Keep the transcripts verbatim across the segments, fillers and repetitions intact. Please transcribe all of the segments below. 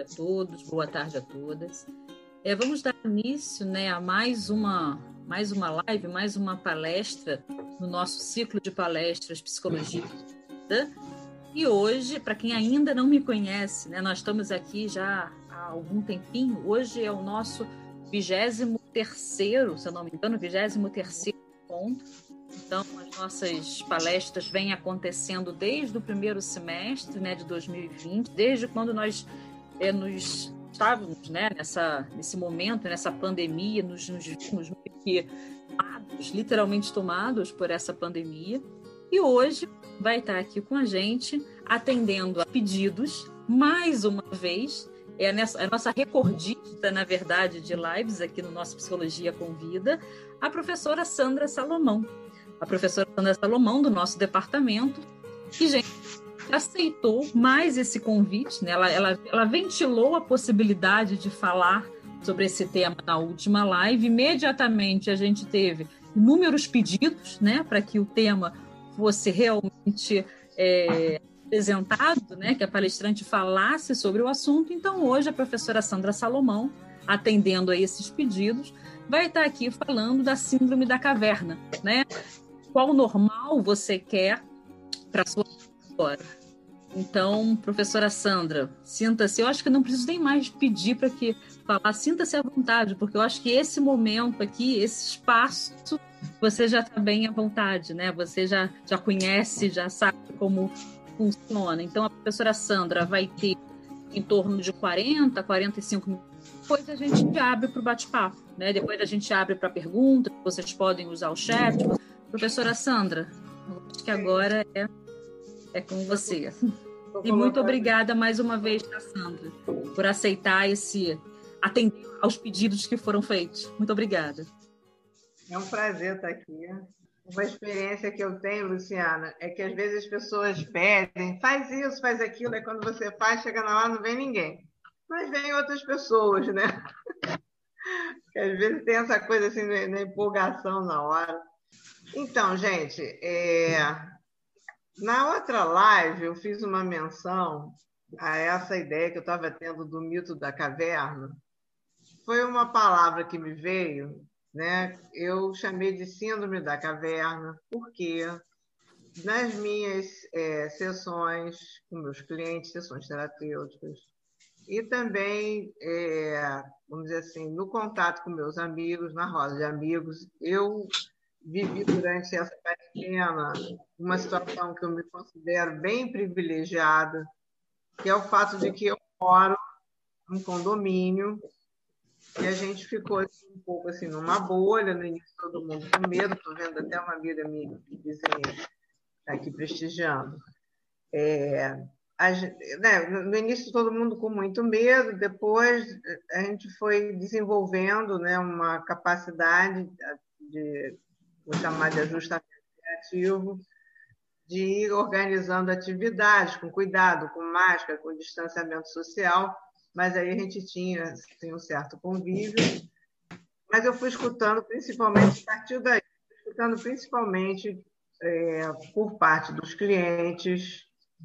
todos, boa tarde a todas. É, vamos dar início, né, a mais uma, mais uma live, mais uma palestra no nosso ciclo de palestras Psicologia. E hoje, para quem ainda não me conhece, né, nós estamos aqui já há algum tempinho. Hoje é o nosso vigésimo terceiro, se eu não me engano, vigésimo terceiro ponto. Então, as nossas palestras vêm acontecendo desde o primeiro semestre, né, de dois mil e vinte, desde quando nós é, nos estávamos, né, nessa, nesse momento, nessa pandemia, nos, nos vimos meio que tomados, literalmente tomados por essa pandemia. E hoje vai estar aqui com a gente, atendendo a pedidos, mais uma vez, é a, nessa, a nossa recordista, na verdade, de lives aqui no nosso Psicologia Convida, a professora Sandra Salomão. A professora Sandra Salomão, do nosso departamento, que, gente, aceitou mais esse convite, né? ela, ela, ela ventilou a possibilidade de falar sobre esse tema na última live. Imediatamente a gente teve inúmeros pedidos, né, para que o tema fosse realmente é, apresentado, né, que a palestrante falasse sobre o assunto. Então, hoje, a professora Sandra Salomão, atendendo a esses pedidos, vai estar aqui falando da síndrome da caverna, né? Qual normal você quer para a sua história? Então, professora Sandra, sinta-se, eu acho que não preciso nem mais pedir para que falar, sinta-se à vontade, porque eu acho que esse momento aqui, esse espaço, você já está bem à vontade, né? Você já, já conhece, já sabe como funciona. Então, a professora Sandra vai ter em torno de quarenta, quarenta e cinco minutos. Depois a gente abre para o bate-papo, né? Depois a gente abre para perguntas, vocês podem usar o chat. Professora Sandra, acho que agora é, é com você. E muito obrigada mais uma vez, Sandra, por aceitar esse, atender aos pedidos que foram feitos. Muito obrigada. É um prazer estar aqui. Uma experiência que eu tenho, Luciana, é que às vezes as pessoas pedem, faz isso, faz aquilo, aí quando você faz, chega na hora, não vem ninguém. Mas vem outras pessoas, né? Que às vezes tem essa coisa assim, na empolgação na hora. Então, gente, é... na outra live eu fiz uma menção a essa ideia que eu estava tendo do mito da caverna. Foi uma palavra que me veio, né? Eu chamei de síndrome da caverna, porque nas minhas é, sessões com meus clientes, sessões terapêuticas, e também, é, vamos dizer assim, no contato com meus amigos, na roda de amigos, eu vivi durante essa quarentena uma situação que eu me considero bem privilegiada, que é o fato de que eu moro num condomínio e a gente ficou assim, um pouco assim, numa bolha, no início todo mundo com medo. Estou vendo até uma amiga minha vizinha aqui prestigiando. É, a, né, no início todo mundo com muito medo, depois a gente foi desenvolvendo, né, uma capacidade de, vou chamar de ajustamento criativo, de ir organizando atividades com cuidado, com máscara, com distanciamento social, mas aí a gente tinha assim, um certo convívio. Mas eu fui escutando principalmente, a partir daí, escutando principalmente é, por parte dos clientes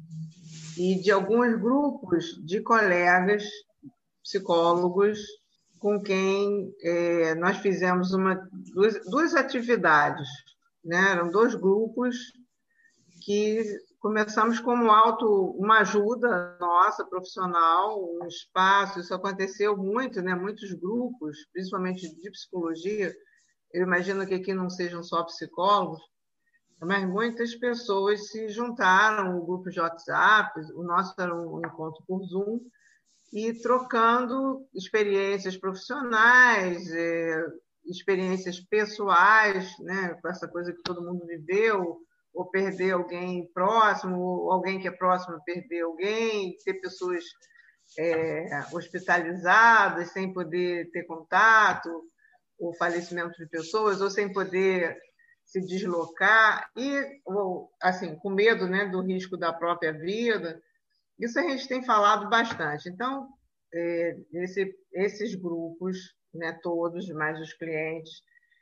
e de alguns grupos de colegas psicólogos com quem é, nós fizemos uma, duas, duas atividades, né? Eram dois grupos que começamos como auto, uma ajuda nossa, profissional, um espaço. Isso aconteceu muito, né? Muitos grupos, principalmente de psicologia, eu imagino que aqui não sejam só psicólogos, mas muitas pessoas se juntaram, o grupo de WhatsApp, o nosso era um encontro por Zoom, e trocando experiências profissionais, é, experiências pessoais, né? Com essa coisa que todo mundo viveu, ou perder alguém próximo, ou alguém que é próximo perder alguém, ter pessoas é, hospitalizadas sem poder ter contato, ou falecimento de pessoas, ou sem poder se deslocar, e ou, assim, com medo, né, do risco da própria vida. Isso a gente tem falado bastante. Então, é, esse, esses grupos, né, todos, mais os clientes,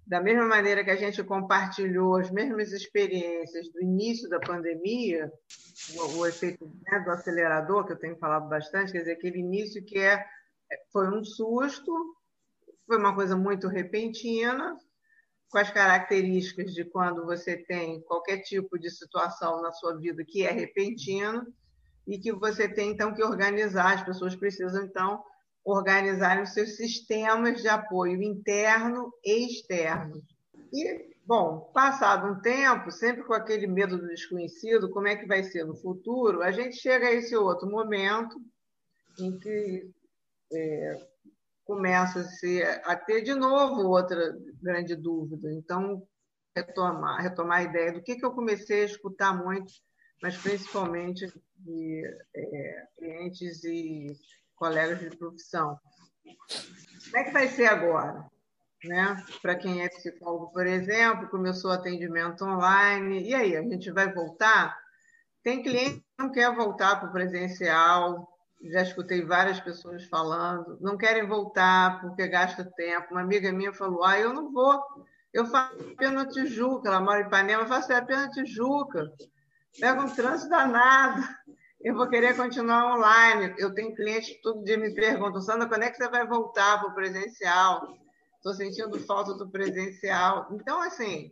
da mesma maneira que a gente compartilhou as mesmas experiências do início da pandemia, o, o efeito, né, do acelerador, que eu tenho falado bastante, quer dizer, aquele início que é, foi um susto, foi uma coisa muito repentina, com as características de quando você tem qualquer tipo de situação na sua vida que é repentino e que você tem, então, que organizar. As pessoas precisam, então, organizar os seus sistemas de apoio interno e externo. E, bom, passado um tempo, sempre com aquele medo do desconhecido, como é que vai ser no futuro, a gente chega a esse outro momento em que é, começa-se a ter de novo outra grande dúvida. Então, retomar, retomar a ideia do que, que eu comecei a escutar muito, mas principalmente de é, clientes e colegas de profissão. Como é que vai ser agora? Né? Para quem é psicólogo, por exemplo, começou atendimento online, e aí, a gente vai voltar? Tem cliente que não quer voltar para o presencial, já escutei várias pessoas falando, não querem voltar porque gasta tempo. Uma amiga minha falou, ah, eu não vou, eu faço terapia na Tijuca, ela mora em Ipanema, eu faço terapia na Tijuca, pego um trânsito danado, eu vou querer continuar online. Eu tenho clientes que todo dia me perguntam, Sandra, quando é que você vai voltar para o presencial? Estou sentindo falta do presencial. Então, assim,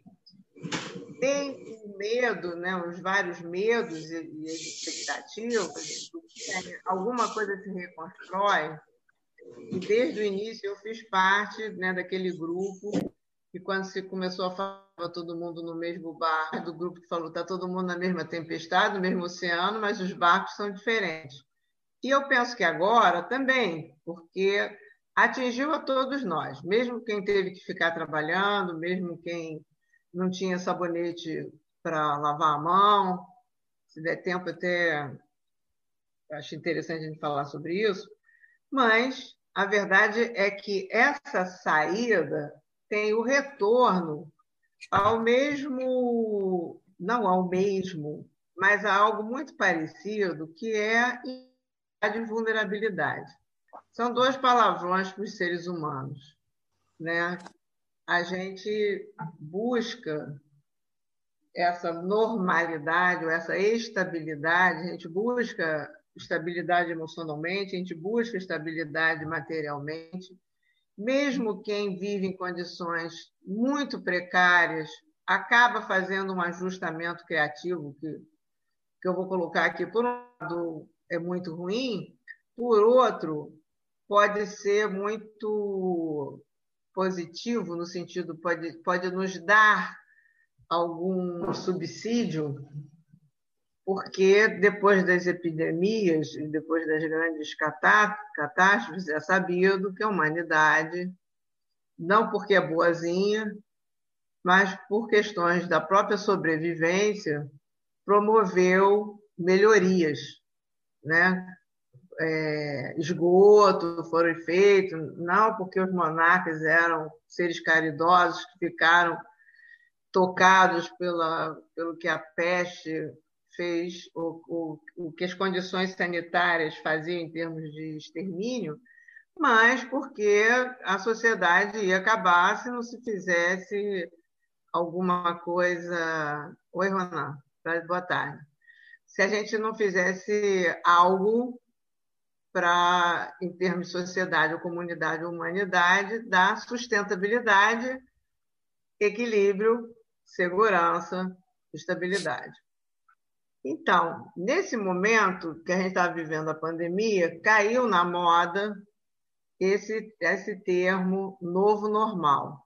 tem o medo, né, os vários medos e, e as expectativas, alguma coisa se reconstrói, e desde o início eu fiz parte, né, daquele grupo que, quando se começou a falar todo mundo no mesmo barco, do grupo que falou, está todo mundo na mesma tempestade, no mesmo oceano, mas os barcos são diferentes. E eu penso que agora também, porque atingiu a todos nós, mesmo quem teve que ficar trabalhando, mesmo quem não tinha sabonete para lavar a mão. Se der tempo, até acho interessante a gente falar sobre isso. Mas a verdade é que essa saída tem o retorno ao mesmo, não ao mesmo, mas a algo muito parecido, que é a vulnerabilidade. São dois palavrões para os seres humanos, né? A gente busca essa normalidade ou essa estabilidade, a gente busca estabilidade emocionalmente, a gente busca estabilidade materialmente. Mesmo quem vive em condições muito precárias acaba fazendo um ajustamento criativo, que, que eu vou colocar aqui, por um lado é muito ruim, por outro pode ser muito positivo, no sentido, pode, pode nos dar algum subsídio, porque depois das epidemias e depois das grandes catástrofes, é sabido que a humanidade, não porque é boazinha, mas por questões da própria sobrevivência, promoveu melhorias, né? É, esgoto foram feitos, não porque os monarcas eram seres caridosos que ficaram tocados pela, pelo que a peste fez, o, o, o que as condições sanitárias faziam em termos de extermínio, mas porque a sociedade ia acabar se não se fizesse alguma coisa... Oi, Ronan, boa tarde. Se a gente não fizesse algo para, em termos de sociedade, ou comunidade, ou humanidade, dar sustentabilidade, equilíbrio, segurança, estabilidade. Então, nesse momento que a gente está vivendo a pandemia, caiu na moda esse, esse termo novo normal,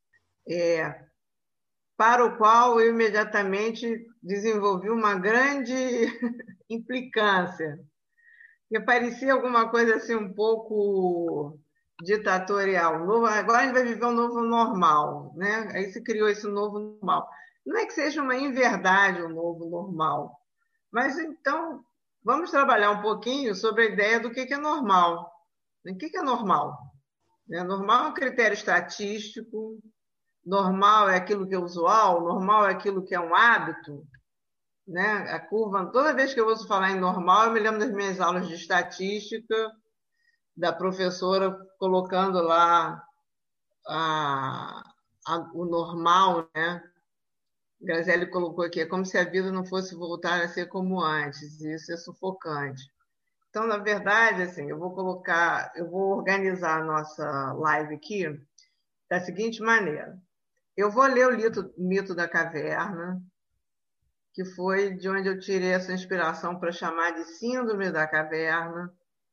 é, para o qual eu imediatamente desenvolvi uma grande implicância, que parecia alguma coisa assim um pouco ditatorial. Novo, agora a gente vai viver um novo normal, né? Aí se criou esse novo normal. Não é que seja uma inverdade um novo normal, mas então vamos trabalhar um pouquinho sobre a ideia do que é normal. O que é normal? Normal é um critério estatístico, normal é aquilo que é usual, normal é aquilo que é um hábito, né? A curva, toda vez que eu ouço falar em normal, eu me lembro das minhas aulas de estatística, da professora colocando lá a, a, o normal, né? Graziele colocou aqui, é como se a vida não fosse voltar a ser como antes, e isso é sufocante. Então, na verdade, assim, eu vou colocar, eu vou organizar a nossa live aqui da seguinte maneira. Eu vou ler o mito, mito da caverna, que foi de onde eu tirei essa inspiração para chamar de síndrome da caverna.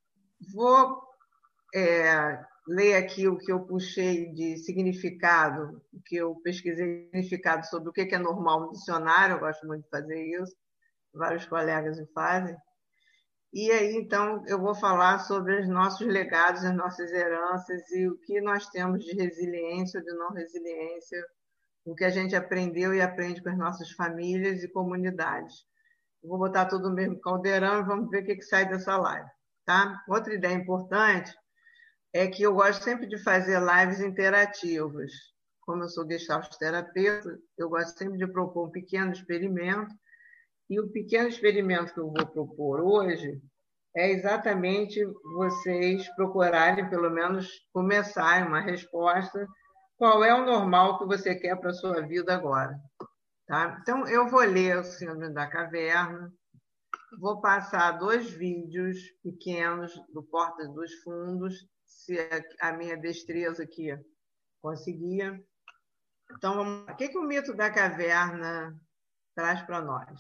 Vou é, ler aqui o que eu puxei de significado, o que eu pesquisei significado sobre o que é normal no dicionário, eu gosto muito de fazer isso, vários colegas o fazem. E aí, então, eu vou falar sobre os nossos legados, as nossas heranças e o que nós temos de resiliência ou de não resiliência, o que a gente aprendeu e aprende com as nossas famílias e comunidades. Eu vou botar tudo no mesmo caldeirão e vamos ver o que, que sai dessa live. Tá? Outra ideia importante é que eu gosto sempre de fazer lives interativas. Como eu sou gestalt terapeuta, eu gosto sempre de propor um pequeno experimento. E o pequeno experimento que eu vou propor hoje é exatamente vocês procurarem, pelo menos, começarem uma resposta. Qual é o normal que você quer para a sua vida agora? Tá? Então, eu vou ler o Síndrome da Caverna, vou passar dois vídeos pequenos do Porta dos Fundos, se a minha destreza aqui conseguia. Então, vamos lá. O que, que o mito da caverna traz para nós?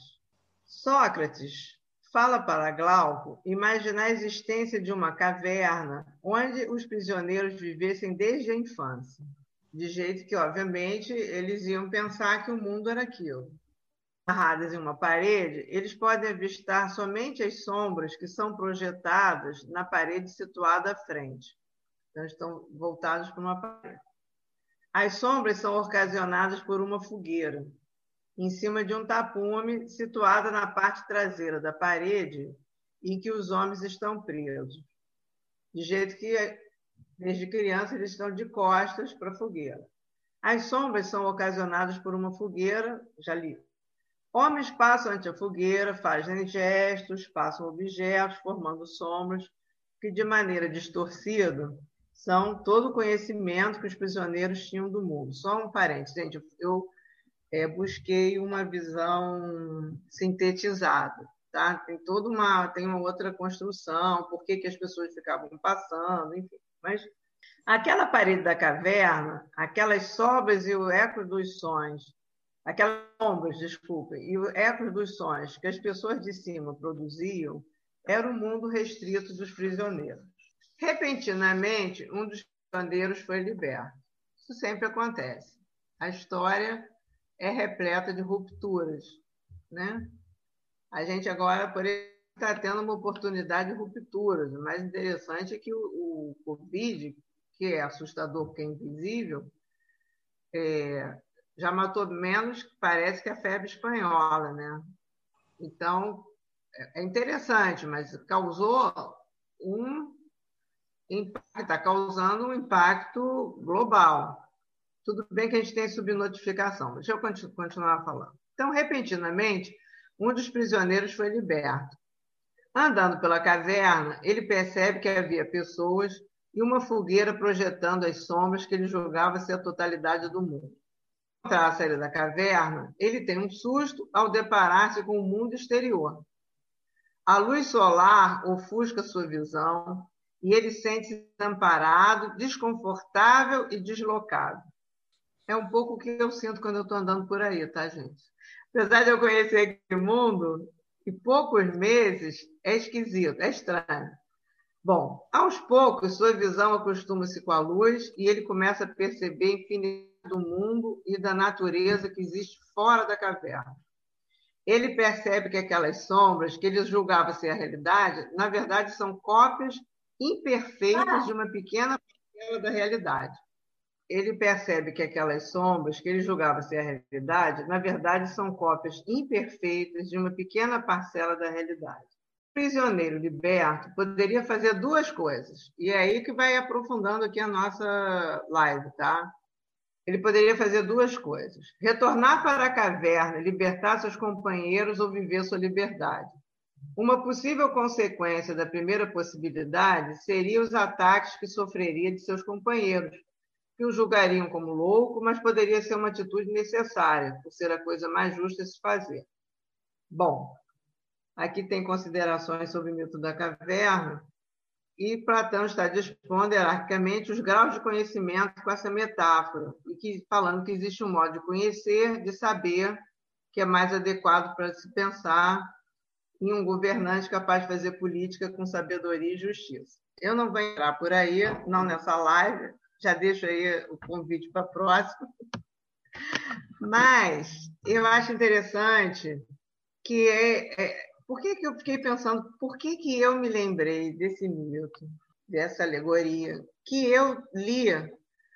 Sócrates fala para Glauco imaginar a existência de uma caverna onde os prisioneiros vivessem desde a infância, de jeito que, obviamente, eles iam pensar que o mundo era aquilo. Amarradas em uma parede, eles podem avistar somente as sombras que são projetadas na parede situada à frente. Então, estão voltados para uma parede. As sombras são ocasionadas por uma fogueira em cima de um tapume situado na parte traseira da parede em que os homens estão presos. De jeito que, desde criança, eles estão de costas para a fogueira. As sombras são ocasionadas por uma fogueira, já li. Homens passam ante a fogueira, fazem gestos, passam objetos, formando sombras, que, de maneira distorcida, são todo o conhecimento que os prisioneiros tinham do mundo. Só um parênteses, gente, eu É, busquei uma visão sintetizada, tá? Tem toda uma, tem uma outra construção, por que, que as pessoas ficavam passando, enfim. Mas aquela parede da caverna, aquelas sobras e o eco dos sons, aquelas sombras, desculpa, e o eco dos sons que as pessoas de cima produziam, era o mundo restrito dos prisioneiros. Repentinamente, um dos prisioneiros foi liberto. Isso sempre acontece. A história é repleta de rupturas, né? A gente agora, por exemplo, está tendo uma oportunidade de rupturas. O mais interessante é que o, o Covid, que é assustador porque é invisível, é, já matou menos, parece que a febre espanhola, né? Então, é interessante, mas causou um impacto, está causando um impacto global. Tudo bem que a gente tem subnotificação. Deixa eu continuar falando. Então, repentinamente, um dos prisioneiros foi liberto. Andando pela caverna, ele percebe que havia pessoas e uma fogueira projetando as sombras que ele julgava ser a totalidade do mundo. Ao sair da caverna, ele tem um susto ao deparar-se com o mundo exterior. A luz solar ofusca sua visão e ele sente-se desamparado, desconfortável e deslocado. É um pouco o que eu sinto quando eu estou andando por aí, tá, gente? Apesar de eu conhecer aquele mundo, em poucos meses, é esquisito, é estranho. Bom, aos poucos, sua visão acostuma-se com a luz e ele começa a perceber a infinidade do mundo e da natureza que existe fora da caverna. Ele percebe que aquelas sombras que ele julgava ser a realidade, na verdade, são cópias imperfeitas de uma pequena parcela da realidade. Ele percebe que aquelas sombras que ele julgava ser a realidade, na verdade, são cópias imperfeitas de uma pequena parcela da realidade. O prisioneiro liberto poderia fazer duas coisas, e é aí que vai aprofundando aqui a nossa live, tá? Ele poderia fazer duas coisas: retornar para a caverna, libertar seus companheiros ou viver sua liberdade. Uma possível consequência da primeira possibilidade seria os ataques que sofreria de seus companheiros, que o julgariam como louco, mas poderia ser uma atitude necessária, por ser a coisa mais justa a se fazer. Bom, aqui tem considerações sobre o mito da caverna, e Platão está dispondo hierarquicamente os graus de conhecimento com essa metáfora, e que, falando que existe um modo de conhecer, de saber, que é mais adequado para se pensar em um governante capaz de fazer política com sabedoria e justiça. Eu não vou entrar por aí, não nessa live, já deixo aí o convite para a próxima, mas eu acho interessante que é, é por que, que eu fiquei pensando, por que, que eu me lembrei desse mito, dessa alegoria, que eu lia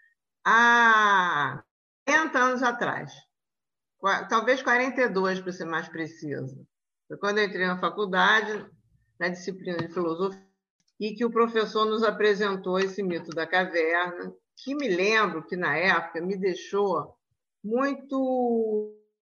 há quarenta anos atrás, talvez quarenta e dois, para ser mais preciso. Foi quando eu entrei na faculdade, na disciplina de filosofia, e que o professor nos apresentou esse mito da caverna, que me lembro que, na época, me deixou muito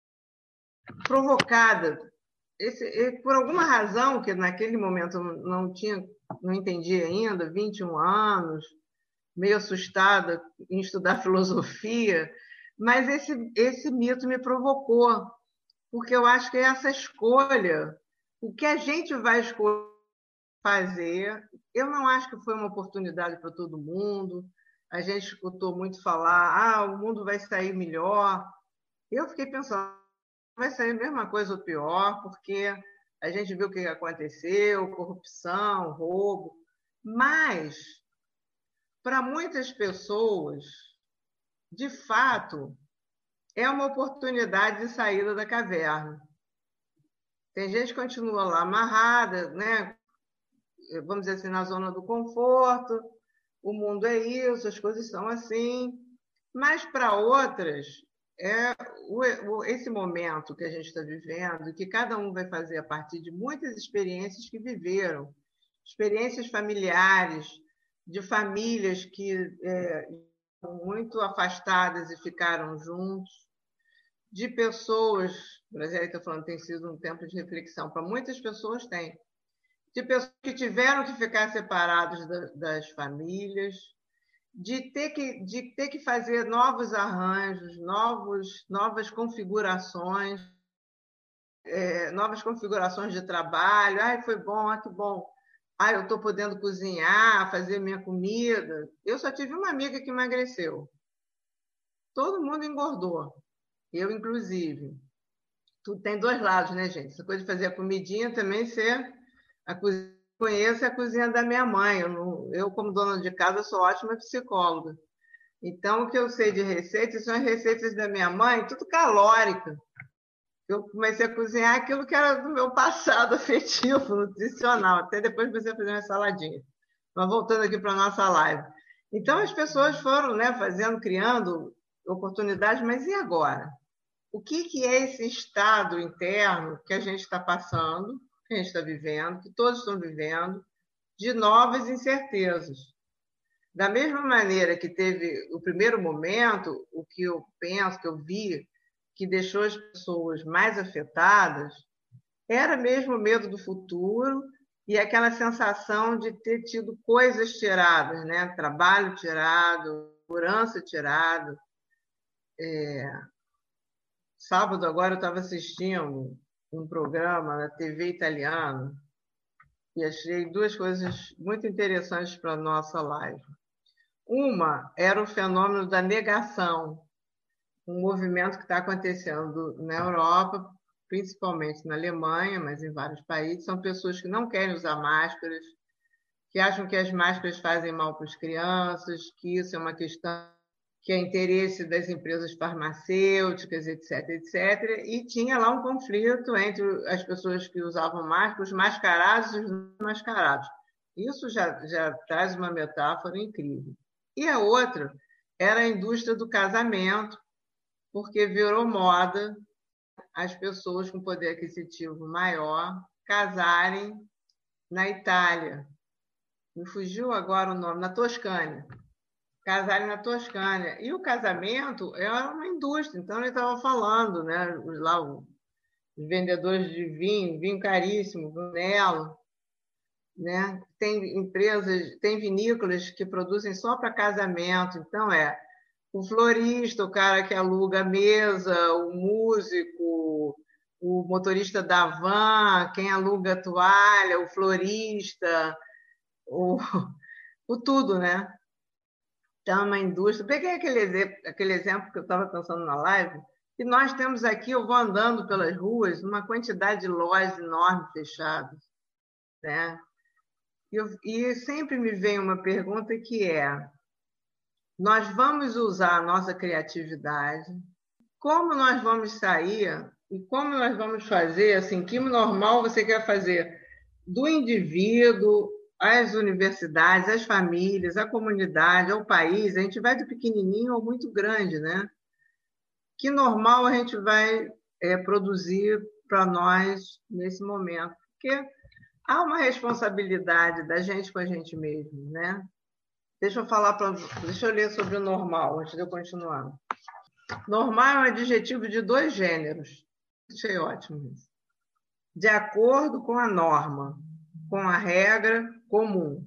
provocada. Esse, por alguma razão, que naquele momento eu não tinha, não entendi ainda, vinte e um anos, meio assustada em estudar filosofia, mas esse, esse mito me provocou, porque eu acho que essa escolha, o que a gente vai escolher fazer, eu não acho que foi uma oportunidade para todo mundo. A gente escutou muito falar, ah, o mundo vai sair melhor. Eu fiquei pensando, vai sair a mesma coisa ou pior, porque a gente viu o que aconteceu, corrupção, roubo. Mas, para muitas pessoas, de fato, é uma oportunidade de saída da caverna. Tem gente que continua lá amarrada, né? Vamos dizer assim, na zona do conforto, o mundo é isso, as coisas são assim. Mas, para outras, é esse momento que a gente está vivendo, que cada um vai fazer a partir de muitas experiências que viveram, experiências familiares, de famílias que é, muito afastadas e ficaram juntos, de pessoas, o Brasil está falando, tem sido um tempo de reflexão, para muitas pessoas tem, de pessoas que tiveram que ficar separadas das famílias, de ter que, de ter que fazer novos arranjos, novos, novas configurações, é, novas configurações de trabalho. Ai, foi bom, ah, que bom. Ai, eu estou podendo cozinhar, fazer minha comida. Eu só tive uma amiga que emagreceu. Todo mundo engordou. Eu, inclusive. Tudo tem dois lados, né, gente? Essa coisa de fazer a comidinha também ser a cozinha. Conheço a cozinha da minha mãe. Eu, não, eu, como dona de casa, sou ótima psicóloga. Então, o que eu sei de receitas são as receitas da minha mãe, tudo calórica. Eu comecei a cozinhar aquilo que era do meu passado afetivo, nutricional. Até depois comecei a fazer uma saladinha. Mas voltando aqui para a nossa live. Então, as pessoas foram, né, fazendo, criando oportunidades, mas e agora? O que, que é esse estado interno que a gente está passando, que a gente está vivendo, que todos estão vivendo, de novas incertezas? Da mesma maneira que teve o primeiro momento, o que eu penso, que eu vi, que deixou as pessoas mais afetadas, era mesmo o medo do futuro e aquela sensação de ter tido coisas tiradas, né? Trabalho tirado, segurança tirado. É... Sábado agora eu estava assistindo um programa na T V italiano e achei duas coisas muito interessantes para a nossa live. Uma era o fenômeno da negação, um movimento que está acontecendo na Europa, principalmente na Alemanha, mas em vários países. São pessoas que não querem usar máscaras, que acham que as máscaras fazem mal para as crianças, que isso é uma questão que é interesse das empresas farmacêuticas, etc, etcétera. E tinha lá um conflito entre as pessoas que usavam máscara, os mascarados e os não mascarados. Isso já, já traz uma metáfora incrível. E a outra era a indústria do casamento, porque virou moda as pessoas com poder aquisitivo maior casarem na Itália. Me fugiu agora o nome, na Toscânia. Casarem na Toscânia. E o casamento é uma indústria, então ele estava falando, né? Lá, os vendedores de vinho, vinho caríssimo, Brunello, né? Tem empresas, tem vinícolas que produzem só para casamento, então é o florista, o cara que aluga a mesa, o músico, o motorista da van, quem aluga a toalha, o florista, o, o tudo, né? Então, uma indústria. Peguei aquele exemplo, aquele exemplo que eu estava pensando na live, que nós temos aqui, eu vou andando pelas ruas, uma quantidade de lojas enormes fechadas, né? E, eu, e sempre me vem uma pergunta que é: nós vamos usar a nossa criatividade? Como nós vamos sair e como nós vamos fazer, assim, que normal você quer fazer do indivíduo, as universidades, as famílias, a comunidade, ao país, a gente vai do pequenininho ao muito grande, né? Que normal a gente vai é, produzir para nós nesse momento? Porque há uma responsabilidade da gente com a gente mesmo, né? Deixa eu falar para, deixa eu ler sobre o normal antes de eu continuar. Normal é um adjetivo de dois gêneros. Achei ótimo isso. De acordo com a norma, com a regra comum.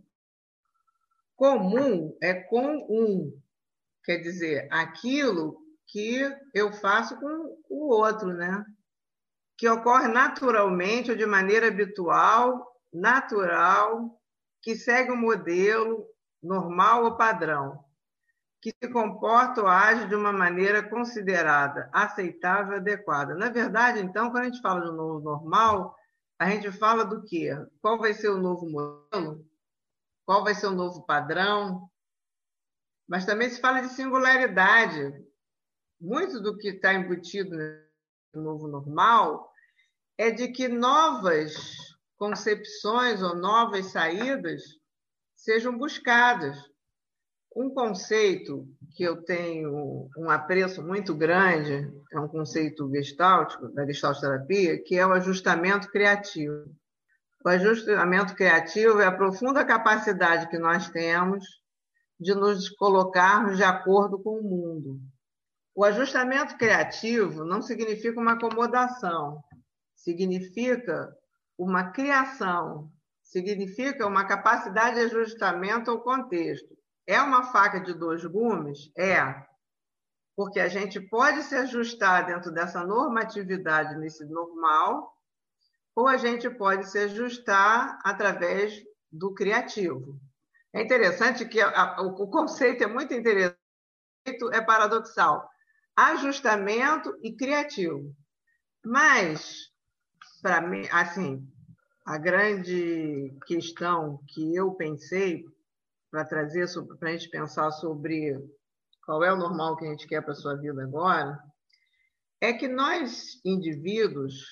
Comum é com um, quer dizer, aquilo que eu faço com o outro, né? Que ocorre naturalmente ou de maneira habitual, natural, que segue um modelo normal ou padrão, que se comporta ou age de uma maneira considerada aceitável e adequada. Na verdade, então, quando a gente fala de um novo normal, a gente fala do quê? Qual vai ser o novo modelo? Qual vai ser o novo padrão? Mas também se fala de singularidade. Muito do que está embutido no novo normal é de que novas concepções ou novas saídas sejam buscadas. Um conceito que eu tenho um apreço muito grande é um conceito gestáltico, da Gestalt terapia, que é o ajustamento criativo. O ajustamento criativo é a profunda capacidade que nós temos de nos colocarmos de acordo com o mundo. O ajustamento criativo não significa uma acomodação, significa uma criação, significa uma capacidade de ajustamento ao contexto. É uma faca de dois gumes? É, porque a gente pode se ajustar dentro dessa normatividade, nesse normal, ou a gente pode se ajustar através do criativo. É interessante que a, a, o conceito é muito interessante, é paradoxal. Ajustamento e criativo. Mas, para mim, assim, a grande questão que eu pensei para trazer, para a gente pensar sobre qual é o normal que a gente quer para a sua vida agora, é que nós, indivíduos,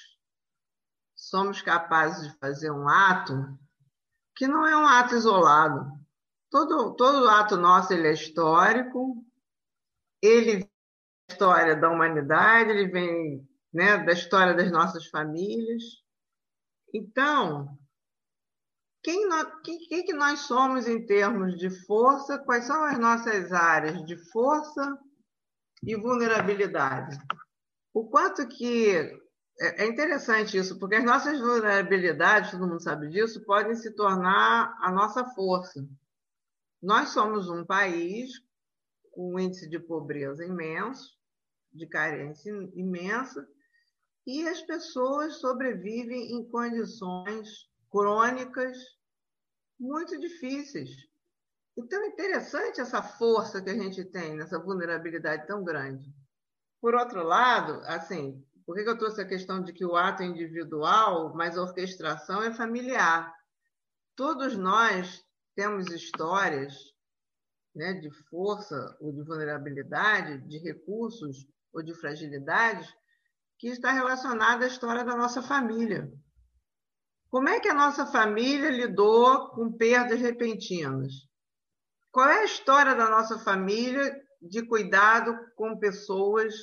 somos capazes de fazer um ato que não é um ato isolado. Todo, todo ato nosso ele é histórico, ele vem da história da humanidade, ele vem, né, da história das nossas famílias. Então, quem, nós, quem, quem que nós somos em termos de força? Quais são as nossas áreas de força e vulnerabilidade? O quanto que... É interessante isso, porque as nossas vulnerabilidades, todo mundo sabe disso, podem se tornar a nossa força. Nós somos um país com um índice de pobreza imenso, de carência imensa, e as pessoas sobrevivem em condições crônicas muito difíceis. Então, é interessante essa força que a gente tem nessa vulnerabilidade tão grande. Por outro lado, assim, por que eu trouxe a questão de que o ato é individual, mas a orquestração é familiar? Todos nós temos histórias, né, de força ou de vulnerabilidade, de recursos ou de fragilidades, que está relacionada à história da nossa família. Como é que a nossa família lidou com perdas repentinas? Qual é a história da nossa família de cuidado com pessoas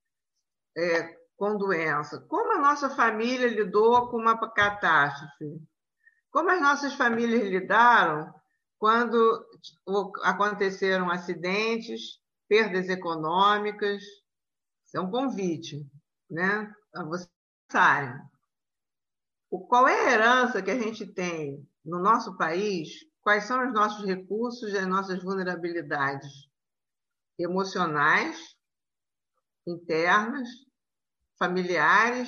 é, com doença? Como a nossa família lidou com uma catástrofe? Como as nossas famílias lidaram quando aconteceram acidentes, perdas econômicas? Isso é um convite, né, a vocês pensarem. Qual é a herança que a gente tem no nosso país? Quais são os nossos recursos e as nossas vulnerabilidades? emocionais, internas, familiares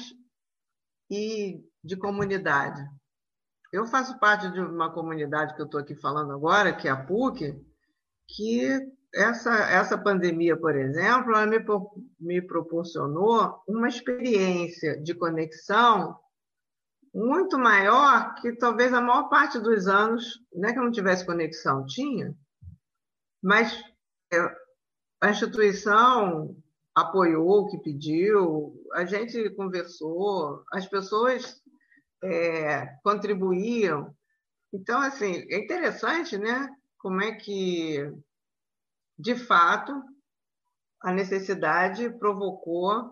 e de comunidade. Eu faço parte de uma comunidade que eu estou aqui falando agora, que é a PUC, que essa, essa pandemia, por exemplo, ela me, me proporcionou uma experiência de conexão muito maior que talvez a maior parte dos anos, não é que eu não tivesse conexão, tinha, mas é, a instituição apoiou o que pediu, a gente conversou, as pessoas é, contribuíam. Então, assim, é interessante, né? Como é que, de fato, a necessidade provocou.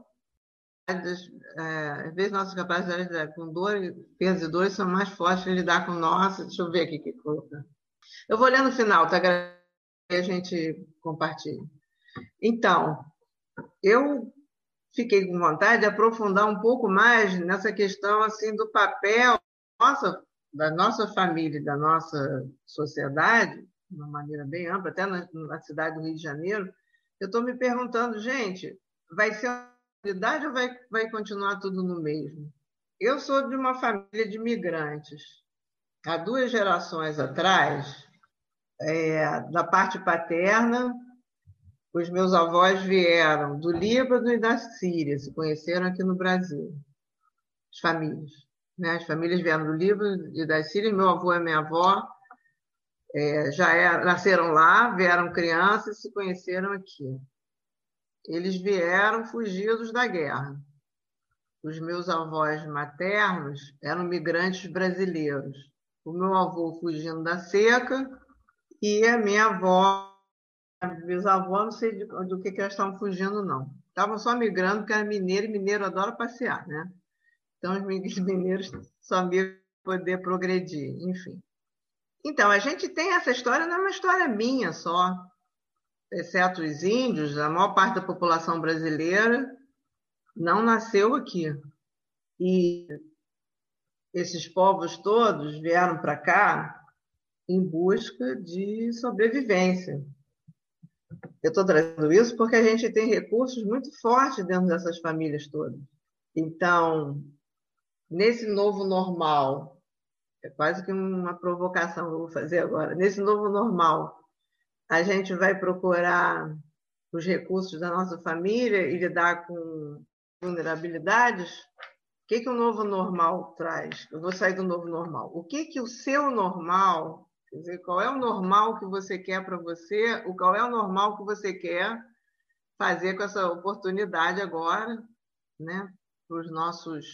É, às vezes, nossas capacidades de, com dor, peso e dor são mais fortes de lidar com nossa. Deixa eu ver aqui o que coloca. Eu vou ler no final, tá? A gente compartilha. Então, eu fiquei com vontade de aprofundar um pouco mais nessa questão assim do papel nossa, da nossa família, da nossa sociedade, de uma maneira bem ampla, até na, na cidade do Rio de Janeiro. Eu estou me perguntando, gente, vai ser uma comunidade ou vai, vai continuar tudo no mesmo? Eu sou de uma família de imigrantes. Há duas gerações atrás, é, da parte paterna, os meus avós vieram do Líbano e da Síria, se conheceram aqui no Brasil, as famílias. Né? As famílias vieram do Líbano e da Síria, meu avô e minha avó é, já é, nasceram lá, vieram crianças e se conheceram aqui. Eles vieram fugidos da guerra. Os meus avós maternos eram migrantes brasileiros. O meu avô fugindo da seca e a minha avó, bisavó, não sei de, do que, que elas estavam fugindo, não. Estavam só migrando, porque era mineiro, e mineiro adora passear, né? Então, os mineiros só migram para poder progredir, enfim. Então, a gente tem essa história, não é uma história minha só, exceto os índios, a maior parte da população brasileira não nasceu aqui. E esses povos todos vieram para cá em busca de sobrevivência. Eu estou trazendo isso porque a gente tem recursos muito fortes dentro dessas famílias todas. Então, nesse novo normal, é quase que uma provocação que eu vou fazer agora, nesse novo normal, a gente vai procurar os recursos da nossa família e lidar com vulnerabilidades. O que, que o novo normal traz? Eu vou sair do novo normal. O que, que o seu normal, quer dizer, qual é o normal que você quer para você, o qual é o normal que você quer fazer com essa oportunidade agora, né, para os nossos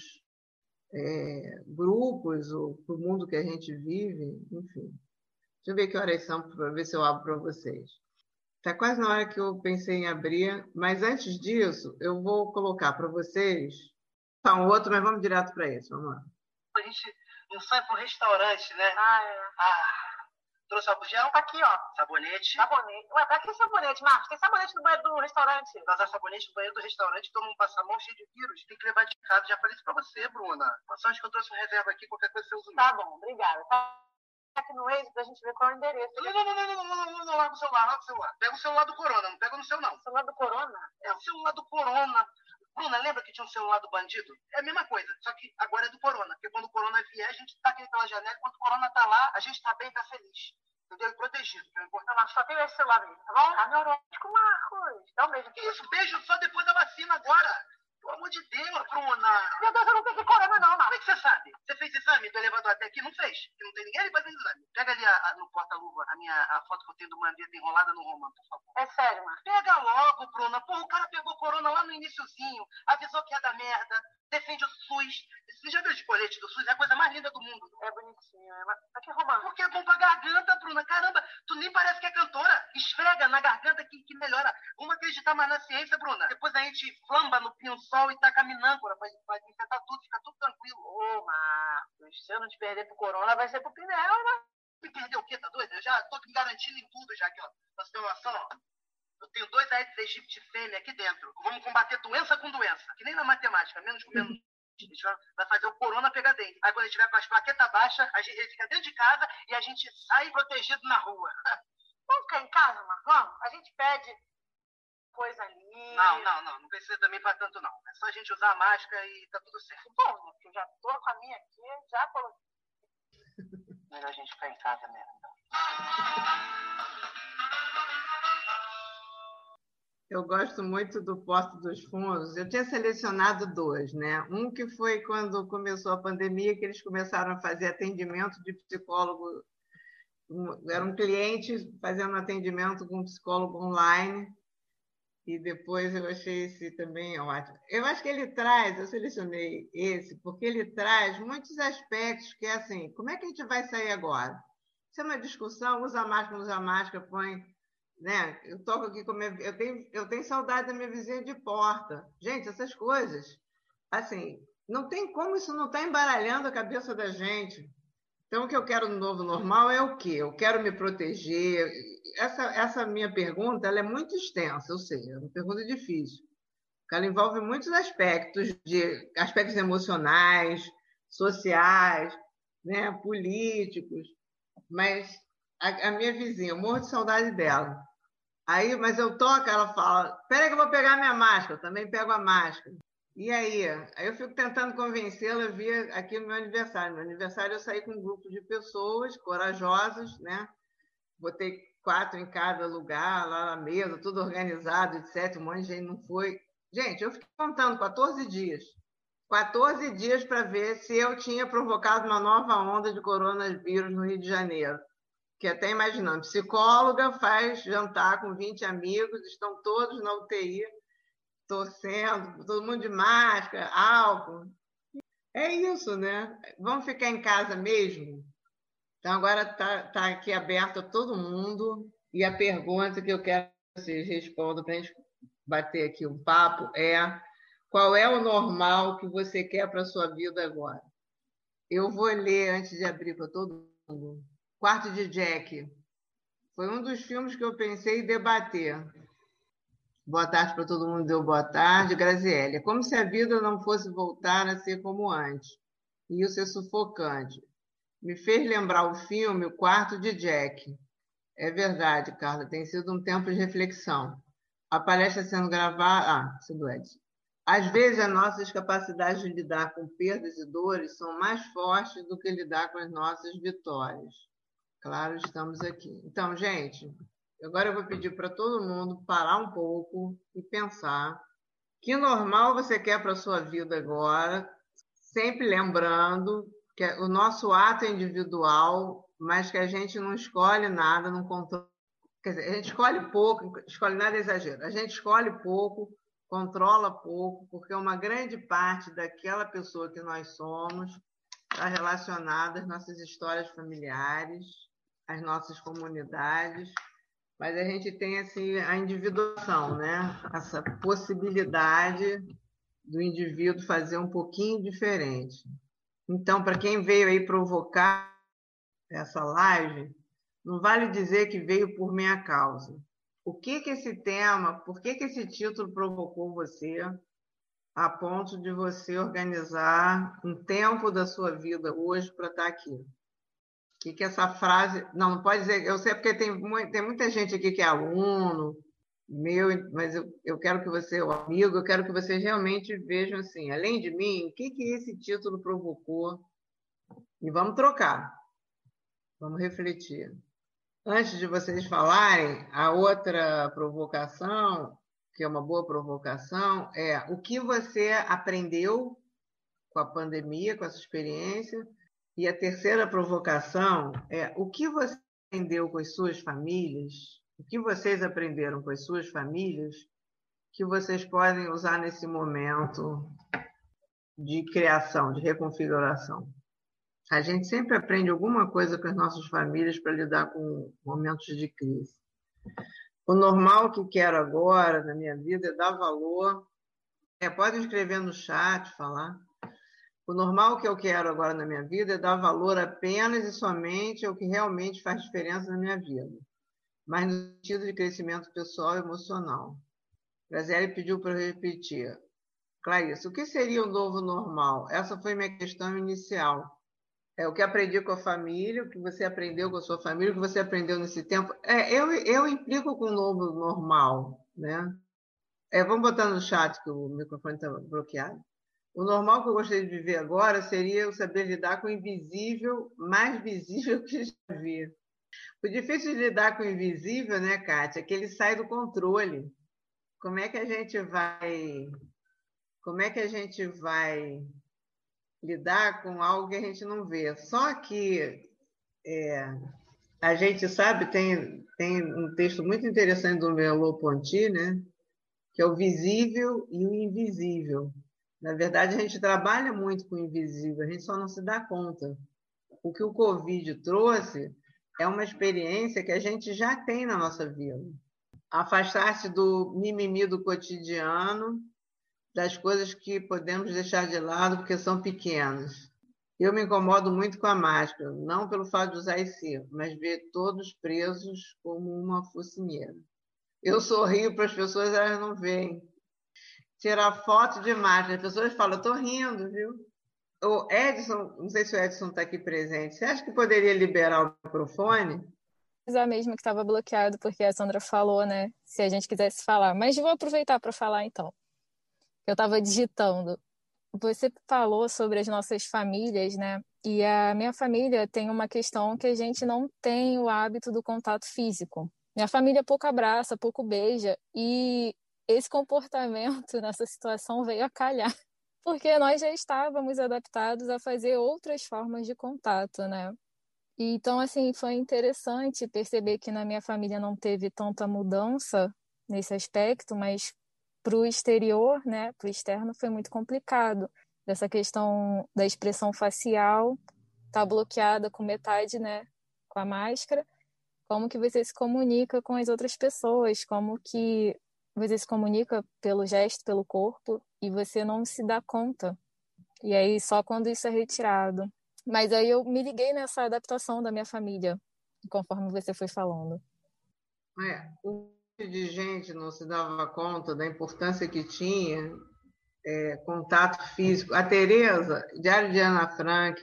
é, grupos, para o mundo que a gente vive, enfim. Deixa eu ver que horas são para ver se eu abro para vocês. Está quase na hora que eu pensei em abrir, mas antes disso, eu vou colocar para vocês tá um outro, mas vamos direto para isso. Vamos lá. A gente não sai para o restaurante, né? Ah, é. Ah, trouxe álcool gel? Tá aqui, ó. Sabonete. Sabonete. Ué, pra que sabonete, Marcos? Tem sabonete no banheiro do restaurante. Vazar sabonete no banheiro do restaurante, todo mundo passa a mão cheio de vírus. Tem que levar de casa. Já falei isso pra você, Bruna. Só acho que eu trouxe uma reserva aqui, qualquer coisa você usa. Tá bom, obrigada. Tá aqui no Waze pra gente ver qual é o endereço. Não, não, não, não, não, não, não, não, larga o celular, larga o celular. Pega o celular do Corona, não pega no seu, não. O celular do Corona? É, o celular do Corona. Bruna, lembra que tinha um celular do bandido? É a mesma coisa, só que agora é do Corona. Porque quando o Corona vier, a gente tá aqui pela janela. Quando o Corona tá lá, a gente tá bem, tá feliz. Entendeu? E protegido, que é o importante. Mas só tem esse celular mesmo, tá bom? Tá neurótico, Marcos. Dá um beijo. Que isso? Beijo só depois da vacina agora. Pelo amor de Deus, Bruna. Meu Deus, eu não peguei Corona não, Marcos. Como é que você sabe? Você fez exame do elevador até aqui? Não fez. Porque não tem ninguém ali fazendo exame. Pega ali a, a, no porta-luva a minha a foto que eu tenho do Mandetta enrolada no romano, por favor. É sério, Marcos? Pega logo, Bruna. Pô, o cara pegou Corona lá no iniciozinho. Avisou que ia dar merda. Defende o SUS. Você já viu de colete do SUS? É a coisa mais linda do mundo. É bonitinho. É... Mas que romano? Porque é bom pra garganta, Bruna. Caramba, tu nem parece que é cantora. Esfrega na garganta que, que melhora. Vamos acreditar mais na ciência, Bruna. Depois a gente flamba no pinho-sol e taca minâncora pra, pra infectar tudo. Fica tudo tranquilo. Ô, Marcos, se eu não te perder pro Corona, vai ser pro Pinel, né? Me perder o quê? Tá doido? Eu já tô me garantindo em tudo já aqui, ó. Pra você ter uma noção, ó. Eu tenho dois Aedes aegypti fêmea aqui dentro. Vamos combater doença com doença. Que nem na matemática, menos com menos. A gente vai fazer o Corona pegar dentro. Aí quando a gente tiver com as plaquetas baixas, a gente fica dentro de casa e a gente sai protegido na rua. Vamos ficar em casa, Marcos? Vamos? A gente pede coisa ali. Não, não, não. Não precisa também para tanto, não. É só a gente usar a máscara e tá tudo certo. Bom, porque eu já tô com a minha aqui, já coloquei. Melhor a gente ficar em casa mesmo. Eu gosto muito do Porto dos Fundos. Eu tinha selecionado dois, né? Um que foi quando começou a pandemia, que eles começaram a fazer atendimento de psicólogo. Era um cliente fazendo atendimento com um psicólogo online. E depois eu achei esse também ótimo. Eu acho que ele traz, eu selecionei esse, porque ele traz muitos aspectos que é assim, como é que a gente vai sair agora? Isso é uma discussão, usa máscara, não usa máscara, põe... Né? Eu toco aqui com minha, eu tenho eu tenho saudade da minha vizinha de porta. Gente, essas coisas, assim, não tem como isso não está embaralhando a cabeça da gente. Então, o que eu quero no novo normal é o quê? Eu quero me proteger. Essa essa minha pergunta, ela é muito extensa, eu sei, é uma pergunta difícil. Porque ela envolve muitos aspectos de aspectos emocionais, sociais, né, políticos, mas a, a minha vizinha, eu morro de saudade dela. Aí, mas eu toco, ela fala, espera que eu vou pegar minha máscara, eu também pego a máscara. E aí? Aí eu fico tentando convencê-la via aqui no meu aniversário. No meu aniversário eu saí com um grupo de pessoas corajosas, né? Botei quatro em cada lugar, lá na mesa, tudo organizado, etcétera. Um monte de gente não foi. Gente, eu fiquei contando quatorze dias. quatorze dias para ver se eu tinha provocado uma nova onda de coronavírus no Rio de Janeiro. Que até imaginando, psicóloga faz jantar com vinte amigos, estão todos na U T I, torcendo, todo mundo de máscara, álcool. É isso, né? Vamos ficar em casa mesmo? Então, agora está tá aqui aberto a todo mundo, e a pergunta que eu quero que vocês respondam para a gente bater aqui um papo é: qual é o normal que você quer para a sua vida agora? Eu vou ler antes de abrir para todo mundo. Quarto de Jack. Foi um dos filmes que eu pensei em debater. Boa tarde para todo mundo. Deu boa tarde, Graziele. É como se a vida não fosse voltar a ser como antes. E isso é sufocante. Me fez lembrar o filme O Quarto de Jack. É verdade, Carla. Tem sido um tempo de reflexão. A palestra sendo gravada... Ah, isso doente. Às vezes, as nossas capacidades de lidar com perdas e dores são mais fortes do que lidar com as nossas vitórias. Claro, estamos aqui. Então, gente, agora eu vou pedir para todo mundo parar um pouco e pensar que normal você quer para a sua vida agora, sempre lembrando que o nosso ato é individual, mas que a gente não escolhe nada, não controla. Quer dizer, a gente escolhe pouco, escolhe nada é exagero, a gente escolhe pouco, controla pouco, porque uma grande parte daquela pessoa que nós somos está relacionada às nossas histórias familiares, às nossas comunidades, mas a gente tem assim, a individuação, né? Essa possibilidade do indivíduo fazer um pouquinho diferente. Então, para quem veio aí provocar essa live, não vale dizer que veio por minha causa. O que que esse tema, por que que esse título provocou você a ponto de você organizar um tempo da sua vida hoje para estar aqui? O que que essa frase... Não, não pode dizer... Eu sei porque tem, tem muita gente aqui que é aluno meu, mas eu, eu quero que você, o amigo, eu quero que vocês realmente vejam assim, além de mim, o que que esse título provocou? E vamos trocar. Vamos refletir. Antes de vocês falarem, a outra provocação, que é uma boa provocação, é o que você aprendeu com a pandemia, com essa experiência. E a terceira provocação é o que você aprendeu com as suas famílias, o que vocês aprenderam com as suas famílias, que vocês podem usar nesse momento de criação, de reconfiguração. A gente sempre aprende alguma coisa com as nossas famílias para lidar com momentos de crise. O normal que quero agora na minha vida é dar valor. É, pode escrever no chat, falar. O normal que eu quero agora na minha vida é dar valor apenas e somente ao que realmente faz diferença na minha vida, mas no sentido de crescimento pessoal e emocional. Graziele pediu para eu repetir. Clarice, o que seria o novo normal? Essa foi minha questão inicial. É o que aprendi com a família, o que você aprendeu com a sua família, o que você aprendeu nesse tempo. É, eu, eu implico com o novo normal, né? É, vamos botar no chat que o microfone está bloqueado. O normal que eu gostaria de viver agora seria eu saber lidar com o invisível, mais visível que já vi. O difícil de lidar com o invisível, né, Kátia, é que ele sai do controle. Como é que a gente vai, como é que a gente vai lidar com algo que a gente não vê? Só que é, a gente sabe, tem, tem um texto muito interessante do Merleau-Ponty, né, que é o visível e o invisível. Na verdade, a gente trabalha muito com o invisível, a gente só não se dá conta. O que o Covid trouxe é uma experiência que a gente já tem na nossa vida. Afastar-se do mimimi do cotidiano, das coisas que podemos deixar de lado porque são pequenas. Eu me incomodo muito com a máscara, não pelo fato de usar em si, mas ver todos presos como uma focinheira. Eu sorrio para as pessoas, elas não veem. Tirar foto de máscara, as pessoas falam, estou rindo, viu? O Edson, não sei se o Edson está aqui presente, você acha que poderia liberar o microfone? A mesma que estava bloqueado, porque a Sandra falou, né? Se a gente quisesse falar. Mas vou aproveitar para falar, então. Eu estava digitando. Você falou sobre as nossas famílias, né? E a minha família tem uma questão que a gente não tem o hábito do contato físico. Minha família pouco abraça, pouco beija. E esse comportamento nessa situação veio a calhar. Porque nós já estávamos adaptados a fazer outras formas de contato, né? Então, assim, foi interessante perceber que na minha família não teve tanta mudança nesse aspecto, mas para o exterior, né, para o externo, foi muito complicado. Essa questão da expressão facial tá bloqueada com metade, né, com a máscara. Como que você se comunica com as outras pessoas? Como que você se comunica pelo gesto, pelo corpo, e você não se dá conta. E aí, só quando isso é retirado. Mas aí eu me liguei nessa adaptação da minha família, conforme você foi falando. É, um monte de gente não se dava conta da importância que tinha é, contato físico. A Tereza, Diário de Ana Frank,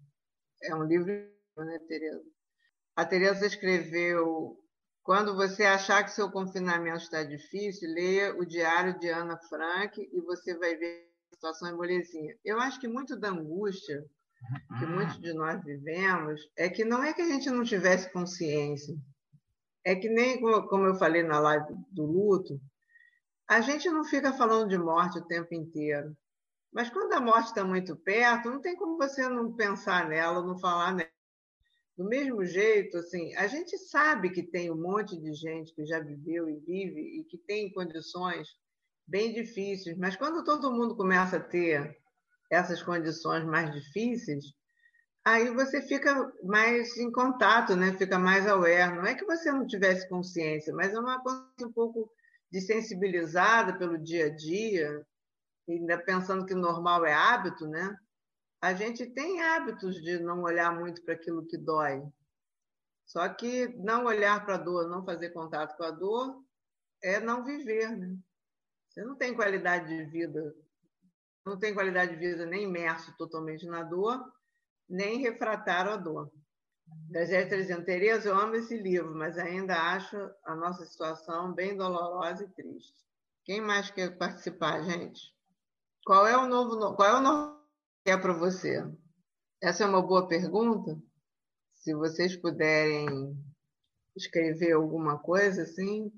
é um livro, né, Tereza? A Tereza escreveu: quando você achar que seu confinamento está difícil, leia o Diário de Ana Frank e você vai ver a situação em molezinha. Eu acho que muito da angústia que muitos de nós vivemos é que não é que a gente não tivesse consciência, é que nem como eu falei na live do luto, a gente não fica falando de morte o tempo inteiro, mas quando a morte está muito perto, não tem como você não pensar nela, não falar nela. Do mesmo jeito, assim, a gente sabe que tem um monte de gente que já viveu e vive e que tem condições bem difíceis, mas quando todo mundo começa a ter essas condições mais difíceis, aí você fica mais em contato, né? Fica mais aware. Não é que você não tivesse consciência, mas é uma coisa um pouco desensibilizada pelo dia a dia, ainda pensando que normal é hábito, né? A gente tem hábitos de não olhar muito para aquilo que dói. Só que não olhar para a dor, não fazer contato com a dor, é não viver, né? Você não tem qualidade de vida, não tem qualidade de vida nem imerso totalmente na dor, nem refratário à dor. Gazete está dizendo, Tereza, eu amo esse livro, mas ainda acho a nossa situação bem dolorosa e triste. Quem mais quer participar, gente? Qual é o novo, qual é o novo que é para você? Essa é uma boa pergunta. Se vocês puderem escrever alguma coisa assim,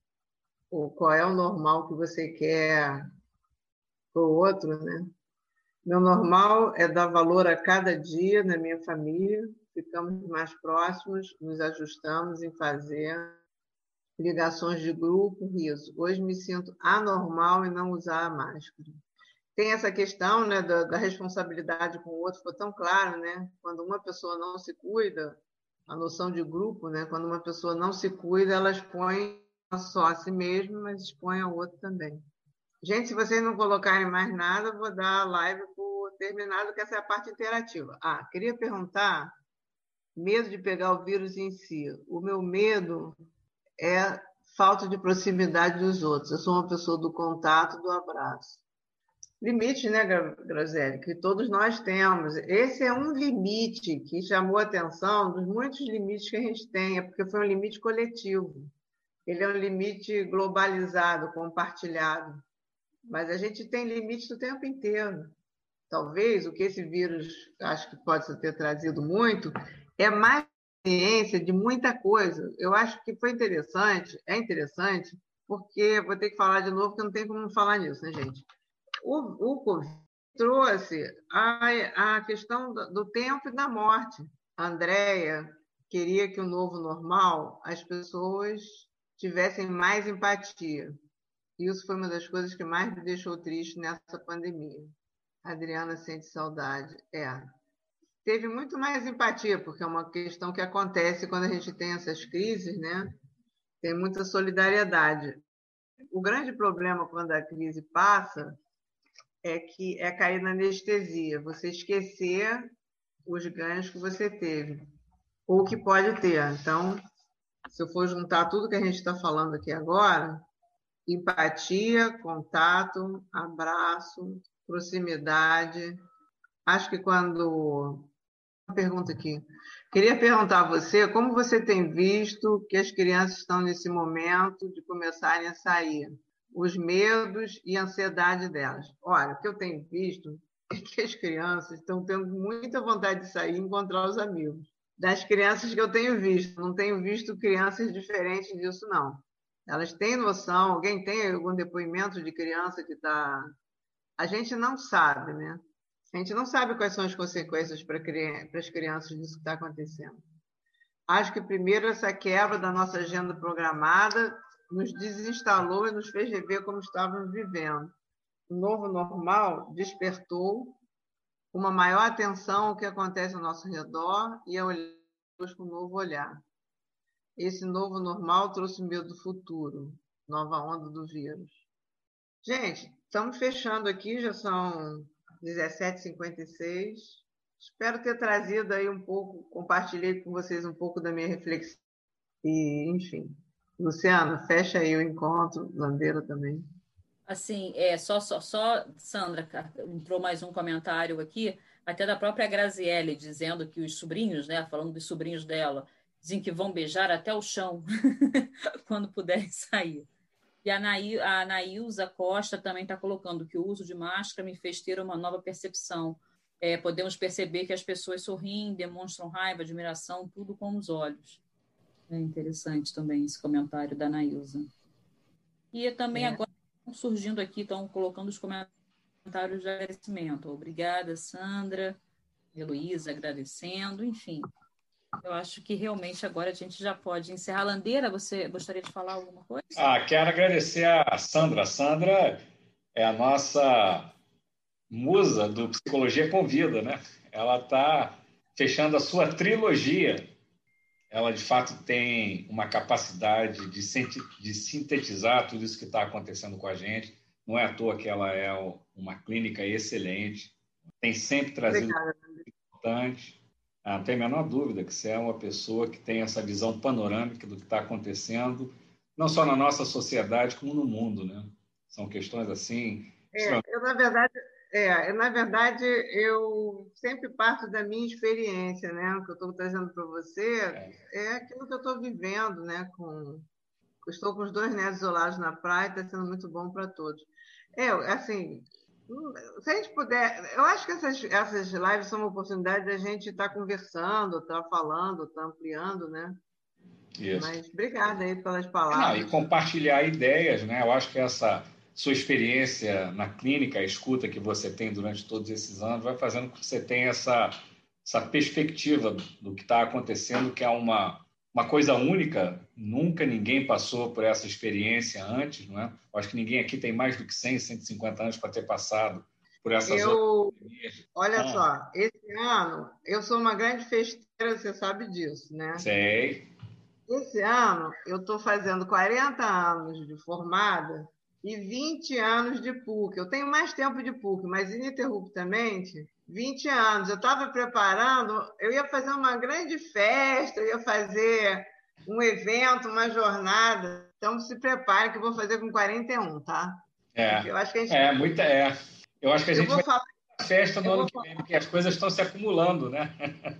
ou qual é o normal que você quer para o outro, né? Meu normal é dar valor a cada dia na minha família, ficamos mais próximos, nos ajustamos em fazer ligações de grupo, riso. Hoje me sinto anormal em não usar a máscara. Tem essa questão, né, da, da responsabilidade com o outro, ficou tão claro, né? Quando uma pessoa não se cuida, a noção de grupo, né? Quando uma pessoa não se cuida, ela expõe não só a si mesma, mas expõe ao outro também. Gente, se vocês não colocarem mais nada, eu vou dar a live por terminada, que essa é a parte interativa. Ah, queria perguntar, medo de pegar o vírus em si. O meu medo é falta de proximidade dos outros. Eu sou uma pessoa do contato, do abraço. Limite, né, Graziele, que todos nós temos. Esse é um limite que chamou a atenção dos muitos limites que a gente tem, é porque foi um limite coletivo. ele é um limite globalizado, compartilhado. Mas a gente tem limites o tempo inteiro. Talvez o que esse vírus, acho que pode ter trazido muito, é mais ciência de muita coisa. Eu acho que foi interessante, é interessante, porque vou ter que falar de novo, porque não tem como não falar nisso, né, gente? O, o Covid trouxe a, a questão do tempo e da morte. A Andrea queria que o novo normal, as pessoas tivessem mais empatia. Isso foi uma das coisas que mais me deixou triste nessa pandemia. A Adriana sente saudade. É. Teve muito mais empatia, porque é uma questão que acontece quando a gente tem essas crises, né? Tem muita solidariedade. O grande problema quando a crise passa é que é cair na anestesia, você esquecer os ganhos que você teve, ou que pode ter. Então, se eu for juntar tudo que a gente está falando aqui agora, empatia, contato, abraço, proximidade. Acho que quando... Uma pergunta aqui. Queria perguntar a você como você tem visto que as crianças estão nesse momento de começarem a sair, os medos e a ansiedade delas. Olha, o que eu tenho visto é que as crianças estão tendo muita vontade de sair e encontrar os amigos. Das crianças que eu tenho visto, não tenho visto crianças diferentes disso, não. Elas têm noção, alguém tem algum depoimento de criança que está... A gente não sabe, né? A gente não sabe quais são as consequências para as crianças disso que está acontecendo. Acho que, primeiro, essa quebra da nossa agenda programada nos desinstalou e nos fez rever como estávamos vivendo. O novo normal despertou uma maior atenção ao que acontece ao nosso redor e a olhar com um novo olhar. Esse novo normal trouxe medo do futuro, nova onda do vírus. Gente, estamos fechando aqui, já são dezessete e cinquenta e seis. Espero ter trazido aí um pouco, compartilhei com vocês um pouco da minha reflexão. E, enfim. Luciana, fecha aí o encontro, Landeira também. Assim, é, só, só, só, Sandra, entrou mais um comentário aqui, até da própria Graziele, dizendo que os sobrinhos, né, falando dos sobrinhos dela, dizem que vão beijar até o chão quando puderem sair. E a, Naí, a Nailza Costa também está colocando que o uso de máscara me fez ter uma nova percepção. É, podemos perceber que as pessoas sorriem, demonstram raiva, admiração, tudo com os olhos. É interessante também esse comentário da Nailza. E também é. Agora estão surgindo aqui, estão colocando os comentários de agradecimento. Obrigada, Sandra, Heloísa agradecendo, enfim. Eu acho que realmente agora a gente já pode encerrar. Landeira, você gostaria de falar alguma coisa? Ah, quero agradecer a Sandra. A Sandra é a nossa musa do Psicologia com Vida, né? Ela está fechando a sua trilogia. Ela, de fato, tem uma capacidade de sintetizar tudo isso que está acontecendo com a gente. Não é à toa que ela é uma clínica excelente. Tem sempre trazido coisas importantes. Ah, não tem a menor dúvida que você é uma pessoa que tem essa visão panorâmica do que está acontecendo, não só na nossa sociedade, como no mundo, né? São questões assim... É, eu, na verdade, é, na verdade, eu sempre parto da minha experiência, né? O que eu estou trazendo para você é. é aquilo que eu estou vivendo, né? Com... Estou com os dois netos isolados na praia, está sendo muito bom para todos. É, assim... Se a gente puder, eu acho que essas, essas lives são uma oportunidade da gente estar tá conversando, estar tá falando, estar tá ampliando, né? Isso. Mas obrigada aí pelas palavras. Não, e compartilhar ideias, né? Eu acho que essa sua experiência na clínica, a escuta que você tem durante todos esses anos, vai fazendo com que você tenha essa, essa perspectiva do que está acontecendo, que é uma, uma coisa única. Nunca ninguém passou por essa experiência antes, não é? Eu acho que ninguém aqui tem mais do que cem, cento e cinquenta anos para ter passado por essas eu, outras. Olha ah. só, esse ano eu sou uma grande festeira, você sabe disso, né? Sei. Esse ano eu estou fazendo quarenta anos de formada e vinte anos de P U C. Eu tenho mais tempo de P U C, mas ininterruptamente vinte anos. Eu estava preparando, eu ia fazer uma grande festa, eu ia fazer um evento, uma jornada. Então, se prepare que eu vou fazer com quarenta e um, tá? É, eu acho que a gente... é, muita, é. Eu acho que a gente vai falar... fazer festa no ano que vem, porque as coisas estão se acumulando, né?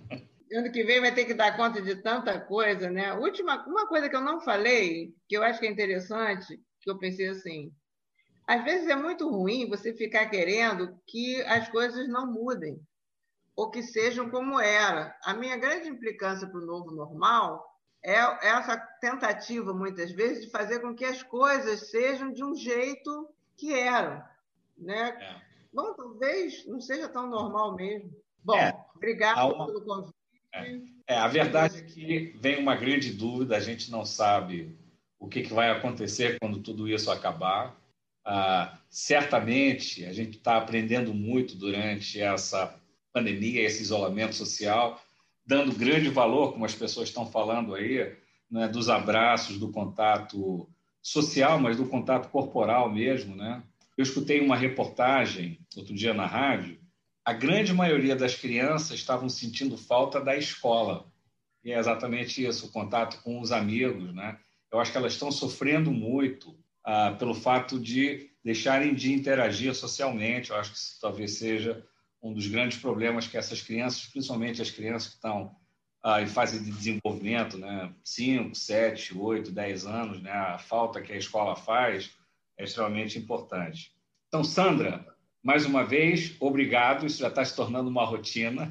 ano que vem vai ter que dar conta de tanta coisa, né? Última, uma coisa que eu não falei, que eu acho que é interessante, que eu pensei assim, às vezes é muito ruim você ficar querendo que as coisas não mudem, ou que sejam como era. A minha grande implicância para o novo normal é essa tentativa, muitas vezes, de fazer com que as coisas sejam de um jeito que eram, né? É. Bom, talvez não seja tão normal mesmo. Bom, é. Obrigada uma... pelo convite. É. é, a verdade é que vem uma grande dúvida, a gente não sabe o que, que vai acontecer quando tudo isso acabar. Ah, certamente, a gente está aprendendo muito durante essa pandemia, esse isolamento social, dando grande valor, como as pessoas estão falando aí, né, dos abraços, do contato social, mas do contato corporal mesmo, né? Eu escutei uma reportagem outro dia na rádio, a grande maioria das crianças estavam sentindo falta da escola. E é exatamente isso, o contato com os amigos, né? Eu acho que elas estão sofrendo muito ah, pelo fato de deixarem de interagir socialmente. Eu acho que isso talvez seja um dos grandes problemas que essas crianças, principalmente as crianças que estão ah, em fase de desenvolvimento, né? cinco, sete, oito, dez anos, né? A falta que a escola faz é extremamente importante. Então, Sandra, mais uma vez, obrigado. Isso já está se tornando uma rotina.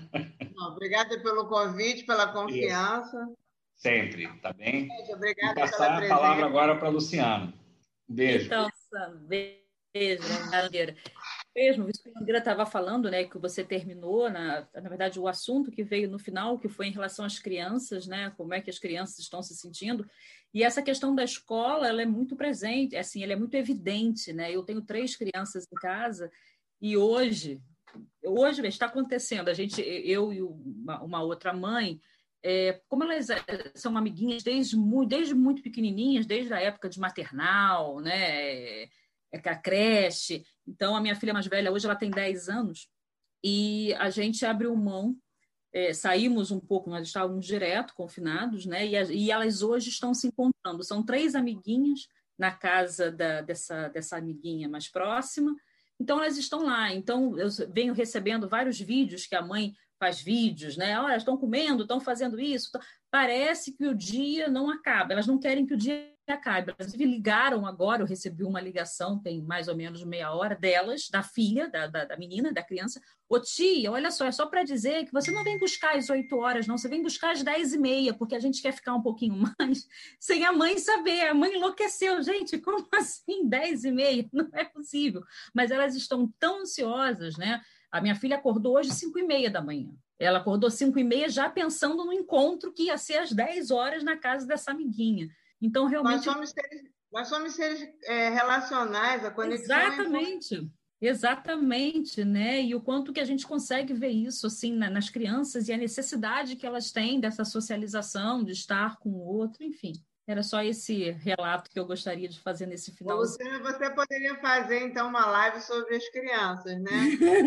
Obrigada pelo convite, pela confiança. Isso. Sempre, tá bem? Obrigada e passar pela a palavra agora para a Luciana. Um beijo. Então, Sandra, beijo, Andreira. Mesmo, isso que a Andreira estava falando, né, que você terminou, na, na verdade, o assunto que veio no final, que foi em relação às crianças, né, como é que as crianças estão se sentindo, e essa questão da escola, ela é muito presente, assim, ela é muito evidente, né, eu tenho três crianças em casa, e hoje, hoje está acontecendo, a gente, eu e uma, uma outra mãe, é, como elas são amiguinhas desde muito, desde muito pequenininhas, desde a época de maternal, né, é que a creche. Então, a minha filha mais velha, hoje ela tem dez anos, e a gente abriu mão, é, saímos um pouco, nós estávamos direto confinados, né? E, a, e elas hoje estão se encontrando. São três amiguinhas na casa da, dessa, dessa amiguinha mais próxima. Então, elas estão lá. Então, eu venho recebendo vários vídeos que a mãe faz vídeos, né? Olha, estão comendo, estão fazendo isso. Tão... Parece que o dia não acaba. Elas não querem que o dia acabe. Elas me ligaram agora, eu recebi uma ligação, tem mais ou menos meia hora, delas, da filha, da, da, da menina, da criança. Ô tia, olha só, é só para dizer que você não vem buscar às oito horas, não, você vem buscar às dez e meia, porque a gente quer ficar um pouquinho mais, sem a mãe saber. A mãe enlouqueceu. Gente, como assim dez e meia? Não é possível. Mas elas estão tão ansiosas, né? A minha filha acordou hoje às cinco e meia da manhã. Ela acordou às cinco e meia já pensando no encontro que ia ser às dez horas na casa dessa amiguinha. Então, realmente... Nós somos seres, nós somos seres é, relacionais, a conexão... Exatamente, é... exatamente, né? E o quanto que a gente consegue ver isso, assim, nas crianças e a necessidade que elas têm dessa socialização, de estar com o outro, enfim. Era só esse relato que eu gostaria de fazer nesse final. Luciana, você poderia fazer, então, uma live sobre as crianças, né?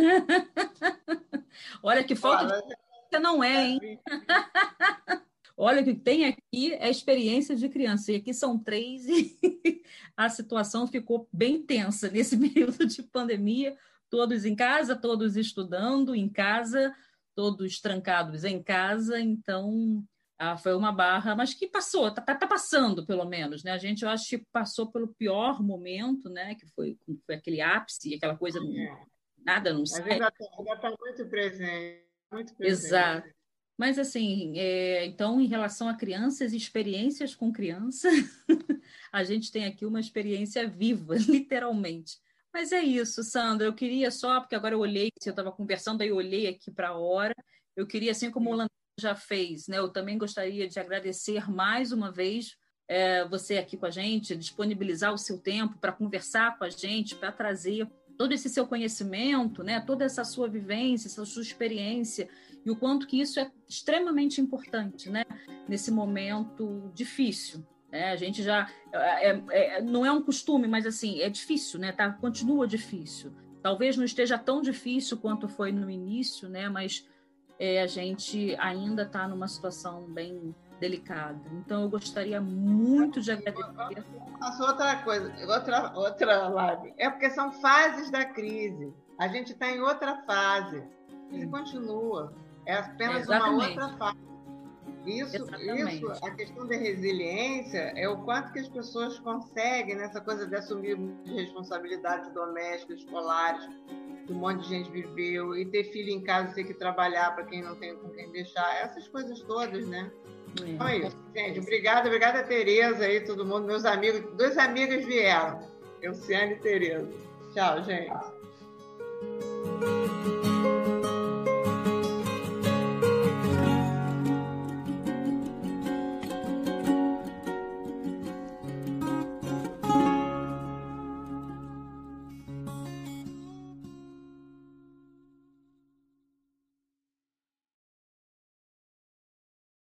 Olha, que falta Olha, de... não é, hein? Olha, o que tem aqui é experiência de criança. E aqui são três e a situação ficou bem tensa nesse período de pandemia. Todos em casa, todos estudando em casa, todos trancados em casa. Então... Ah, foi uma barra, mas que passou, tá, tá, tá passando, pelo menos, né? A gente, eu acho que passou pelo pior momento, né? Que foi, foi aquele ápice, aquela coisa, é. nada, não sei. Mas ainda está muito presente, muito presente. Exato. Mas, assim, é, então, em relação a crianças e experiências com criança, a gente tem aqui uma experiência viva, literalmente. Mas é isso, Sandra, eu queria só, porque agora eu olhei, eu estava conversando, aí eu olhei aqui para a hora, eu queria, assim como o já fez, né? Eu também gostaria de agradecer mais uma vez é, você aqui com a gente, disponibilizar o seu tempo para conversar com a gente, para trazer todo esse seu conhecimento, né? Toda essa sua vivência, essa sua experiência, e o quanto que isso é extremamente importante, né? Nesse momento difícil. Né? A gente já... É, é, não é um costume, mas assim, é difícil, né? Tá? Continua difícil. Talvez não esteja tão difícil quanto foi no início, né? Mas É, a gente ainda está numa situação bem delicada. Então, eu gostaria muito de agradecer. Faço outra coisa, outra, outra live. É porque são fases da crise. A gente está em outra fase. E continua. É apenas é, uma outra fase. Isso, Exatamente. isso, a questão da resiliência é o quanto que as pessoas conseguem nessa coisa de assumir de responsabilidades domésticas, escolares, que um monte de gente viveu, e ter filho em casa, ter que trabalhar para quem não tem com quem deixar, essas coisas todas, né? É. Então é isso, gente. Obrigada, obrigada, Tereza aí, todo mundo, meus amigos, duas amigas vieram, Elciane e Tereza. Tchau, gente.